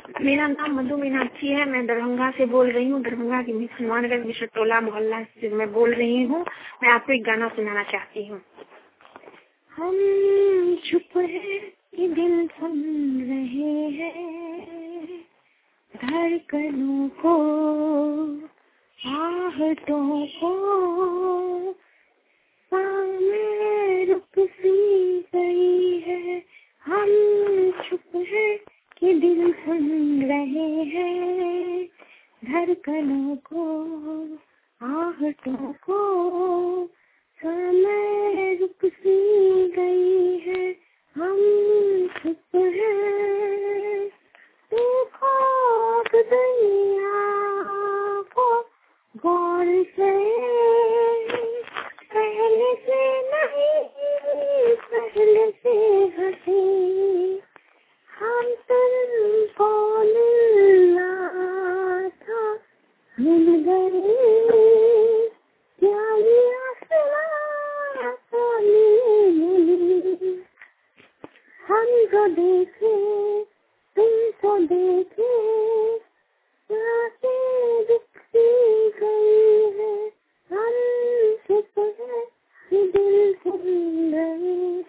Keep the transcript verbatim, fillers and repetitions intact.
मेरा नाम मधु मीनाक्षी है। मैं दरभंगा से बोल रही हूँ। दरभंगा के हनुमानगंज मिश्र टोला मोहल्ला से मैं बोल रही हूँ। मैं आपको एक गाना सुनाना चाहती हूँ। हम चुप है कि दिल सुन रहे हैं, धड़कनों को, आहटों को, सामने रुक सी गई है। हम चुप है कि दिल सुन रहे हैं, धड़कनों को, आहटों को, समय रुक सी गई है। हम चुप है, तू खाक दुनिया को गौर से, पहले से नहीं, पहले से हंसी, हम तुमको मिलना था, मिल गए, क्या ये आसमां पानी मिली। हम जो देखे तुम तो देखे, आंखें रुकती गई है। हम चुप है कि दिल सुन रहे